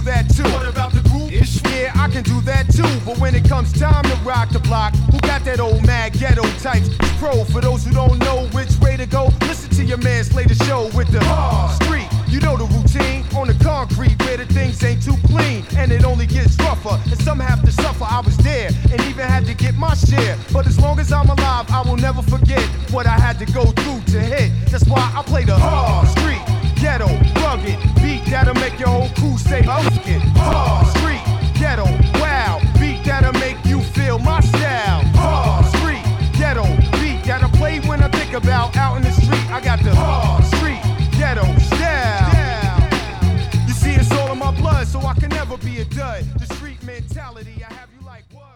that too. What about the group? Yeah, I can do that too. But when it comes time to rock the block, who got that old mad ghetto types? Pro, for those who don't know which way to go, listen to your man slay the show with the street. You know the routine on the concrete where the things ain't too clean and it only gets rougher. And some have to suffer. I was there and even had to get my share. But as long as I'm alive, I will never forget what I had to go through to hit. That's why I play the street, ghetto, rugged beat that'll make your whole crew say, "Oh, it." Street, ghetto, wow, beat that'll make you feel my style. Street, ghetto, beat that'll play when I think about out in the street. I got the street, ghetto style. You see, it's all in my blood, so I can never be a dud. The street mentality, I have you like what?